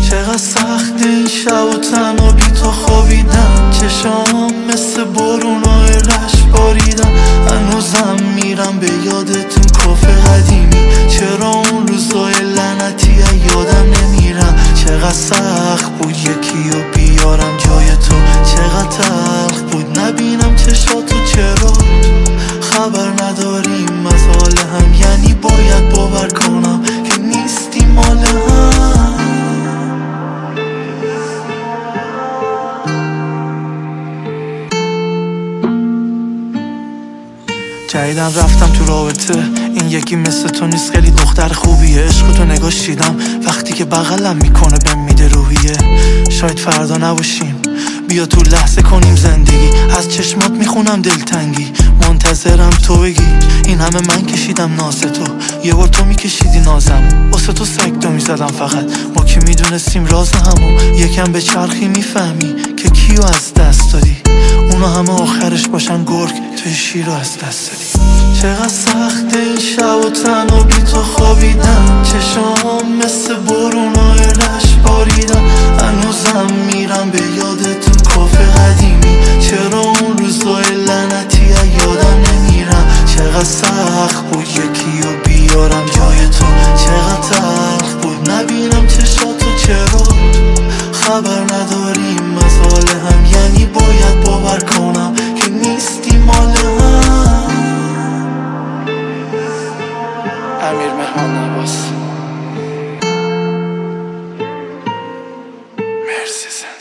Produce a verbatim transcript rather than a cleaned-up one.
چقدر سخت این شب و تنها بی تو خوابیدم، چشام مثل برونای رشت باریدم. هنوزم میرم به یادتون کافه قدیمی، چرا اون روزای لعنتی یادم نمیرم. چقدر سخت بود یکی رو بیارم جای تو، چقدر تلخ بود نبینم چشاتو. چرا خبر نداریم از حال هم، یعنی باید باور کنم که نیستی مال هم. جدیدن رفتم تو رابطه، این یکی مثل تو نیست، خیلی دختر خوبیه. عشق تو نگاش دیدم وقتی که بغلم میکنه بهم میده روحیه. شاید فردا نباشیم، بیا تو لحظه کنیم زندگی. از چشمات میخونم دلتنگی، منتظرم تو بگی این همه من کشیدم ناز تو، یه بار تو میکشیدی نازم. واسه تو سگدو میزدم فقط، ما که میدونستیم راز همون. یکم به چرخی میفهمی که کیو از دست دادی، اونا همه آخرش باشن گرگ، توی شیر رو از دست دادی. چقدر سخت این شب و تنها بی تو خوابیدم، چشام مثل برونای رشت باریدم. هنوزم میرم به یادتون کافه قدیمی، چرا اون روزای لعنتی یادم نمیرم. چقدر سخت بود یکی رو بیارم جای تو، چقدر تلخ بود نبینم چشاتو. چرا خبر نداریم از حال هم، یعنی باید باور کنم که نیستی مال هم. امیر مهمان نواز. مرسی زن.